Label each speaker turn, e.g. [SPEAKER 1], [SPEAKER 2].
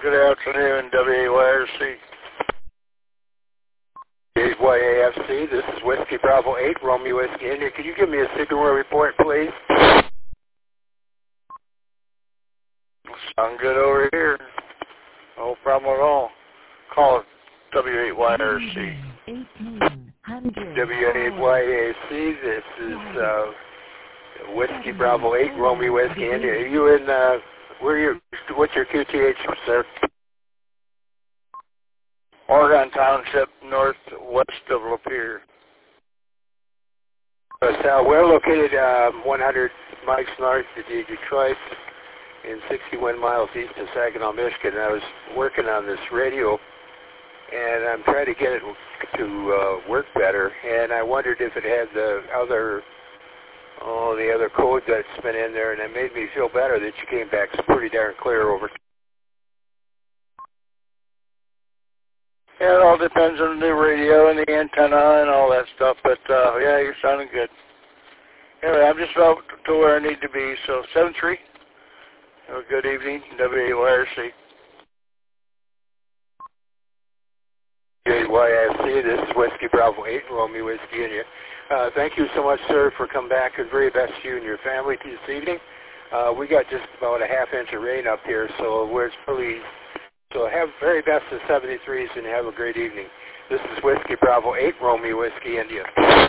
[SPEAKER 1] Good afternoon, WAYRC.
[SPEAKER 2] WAFC, this is Whiskey Bravo 8, Romeo Whiskey India. Could you give me a signal report, please?
[SPEAKER 1] Sound good over here. No problem at all. Call it W8YRC.
[SPEAKER 2] W8YAC, this is Whiskey Bravo 8, Romeo Whiskey India. Are you in, what's your QTH, sir?
[SPEAKER 1] Oregon Township, northwest of Lapeer.
[SPEAKER 2] We're located 100 miles north of Detroit and 61 miles east of Saginaw, Michigan. I was working on this radio, and I'm trying to get it to work better, and I wondered if it had the other code that's been in there, and it made me feel better that you came back pretty darn clear over.
[SPEAKER 1] Yeah, it all depends on the radio and the antenna and all that stuff, but yeah, you're sounding good. Anyway, I'm just about to where I need to be, so 7-3. Have a good evening, WAYRC.
[SPEAKER 2] WAYRC, this is Whiskey Bravo 8, Romeo Whiskey India. Thank you so much, sir, for coming back, and very best to you and your family this evening. We got just about a half-inch of rain up here, so so have very best of 73s and have a great evening. This is Whiskey Bravo 8, Romeo Whiskey India.